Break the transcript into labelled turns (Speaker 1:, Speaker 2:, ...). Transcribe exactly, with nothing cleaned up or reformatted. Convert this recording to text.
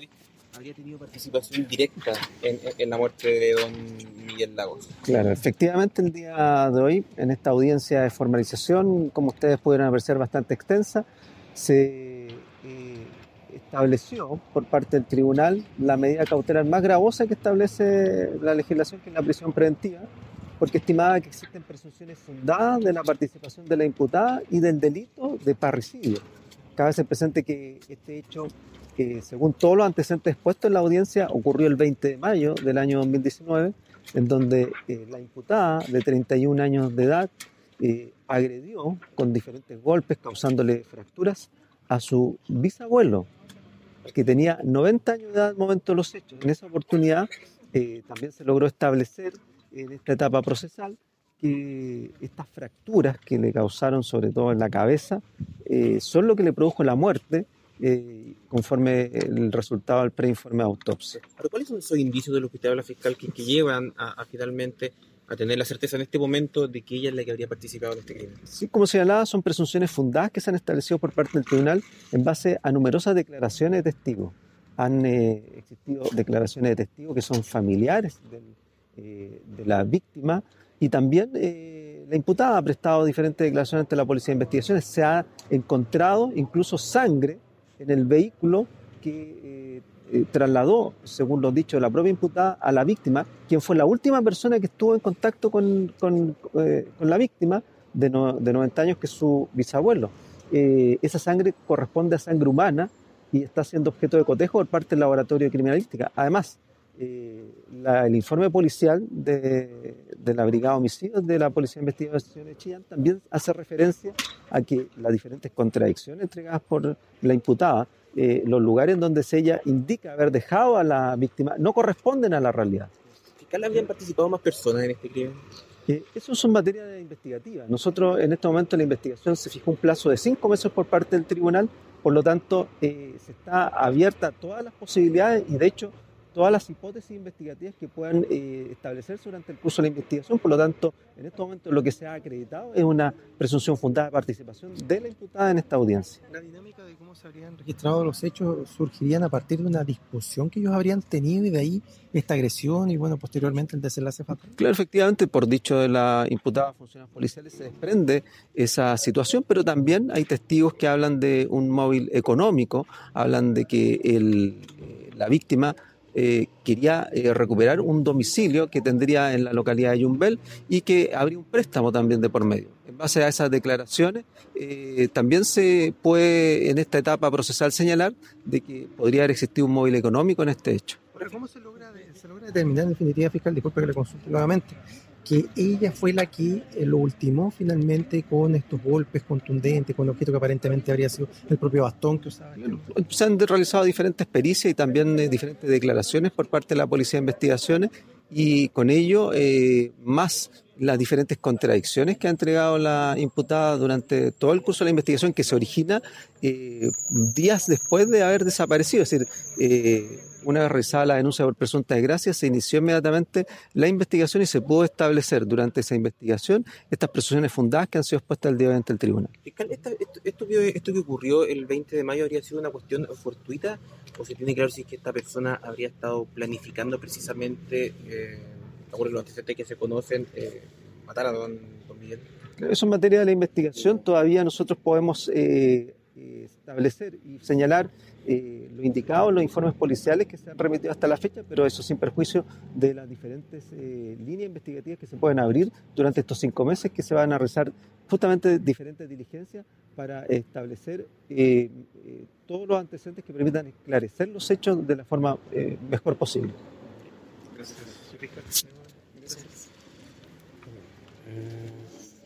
Speaker 1: Doy habría tenido participación directa en, en, en la muerte de don Miguel Lagos.
Speaker 2: Claro, efectivamente el día de hoy, en esta audiencia de formalización, como ustedes pudieron apreciar, bastante extensa, se eh, estableció por parte del tribunal la medida cautelar más gravosa que establece la legislación, que es la prisión preventiva, porque estimaba que existen presunciones fundadas de la participación de la imputada y del delito de parricidio. Cabe hacer presente que este hecho, eh, según todos los antecedentes expuestos en la audiencia, ocurrió el veinte de mayo del año dos mil diecinueve, en donde eh, la imputada de treinta y un años de edad eh, agredió con diferentes golpes, causándole fracturas, a su bisabuelo, que tenía noventa años de edad al momento de los hechos. En esa oportunidad eh, también se logró establecer en esta etapa procesal que estas fracturas que le causaron, sobre todo en la cabeza, eh, son lo que le produjo la muerte, eh, conforme el resultado del preinforme de autopsia.
Speaker 1: ¿Pero cuáles son esos indicios de los que usted habla, fiscal, que, que llevan a, a finalmente a tener la certeza en este momento de que ella es la que habría participado en este crimen?
Speaker 2: Sí, como señalaba, son presunciones fundadas que se han establecido por parte del tribunal en base a numerosas declaraciones de testigos. Han eh, existido declaraciones de testigos que son familiares del, eh, de la víctima, y también eh, la imputada ha prestado diferentes declaraciones ante la Policía de Investigaciones. Se ha encontrado incluso sangre en el vehículo que eh, eh, trasladó, según lo dicho de la propia imputada, a la víctima, quien fue la última persona que estuvo en contacto con, con, eh, con la víctima de, no, de noventa años, que es su bisabuelo. Eh, esa sangre corresponde a sangre humana y está siendo objeto de cotejo por parte del laboratorio de criminalística. Además, eh, la, el informe policial de, de la Brigada de Homicidios de la Policía de Investigación de Chillán también hace referencia a que las diferentes contradicciones entregadas por la imputada, eh, los lugares en donde ella indica haber dejado a la víctima, no corresponden a la realidad.
Speaker 1: ¿Fiscal, habrían participado más personas en este crimen?
Speaker 2: Eh, eso son materias investigativas. Nosotros en este momento en la investigación se fijó un plazo de cinco meses por parte del tribunal, por lo tanto eh, se está abierta a todas las posibilidades y de hecho todas las hipótesis investigativas que puedan eh, establecerse durante el curso de la investigación. Por lo tanto, en este momento lo que se ha acreditado es una presunción fundada de participación de la imputada en esta audiencia.
Speaker 3: La dinámica de cómo se habrían registrado los hechos surgirían a partir de una discusión que ellos habrían tenido y de ahí esta agresión y bueno, posteriormente el desenlace fatal.
Speaker 2: Claro, efectivamente, por dicho de la imputada funcionarios policiales se desprende esa situación, pero también hay testigos que hablan de un móvil económico, hablan de que el, eh, la víctima Eh, quería eh, recuperar un domicilio que tendría en la localidad de Yumbel y que habría un préstamo también de por medio. En base a esas declaraciones, eh, también se puede en esta etapa procesal señalar de que podría haber existido un móvil económico en este hecho.
Speaker 3: Ahora, ¿cómo se logra, se logra determinar en definitiva, fiscal, disculpe que le consulte nuevamente, que ella fue la que eh, lo ultimó finalmente con estos golpes contundentes, con objeto que aparentemente habría sido el propio bastón que usaba?
Speaker 2: Se han realizado diferentes pericias y también eh, diferentes declaraciones por parte de la Policía de Investigaciones y con ello eh, más las diferentes contradicciones que ha entregado la imputada durante todo el curso de la investigación, que se origina eh, días después de haber desaparecido. Es decir, eh, una vez realizada la denuncia por presunta desgracia, se inició inmediatamente la investigación y se pudo establecer durante esa investigación estas presunciones fundadas que han sido expuestas el día de hoy ante el tribunal.
Speaker 1: Fiscal, ¿esto, esto, esto, que, esto que ocurrió el veinte de mayo habría sido una cuestión fortuita o se tiene claro si es que esta persona habría estado planificando precisamente, eh, por los antecedentes que se conocen, eh, matar a don, don Miguel?
Speaker 2: Eso en materia de la investigación todavía nosotros podemos eh, establecer y señalar eh, lo indicado en los informes policiales que se han remitido hasta la fecha, pero eso sin perjuicio de las diferentes eh, líneas investigativas que se pueden abrir durante estos cinco meses, que se van a realizar justamente diferentes diligencias para establecer eh, eh, todos los antecedentes que permitan esclarecer los hechos de la forma eh, mejor posible.
Speaker 1: Gracias.
Speaker 2: Gracias.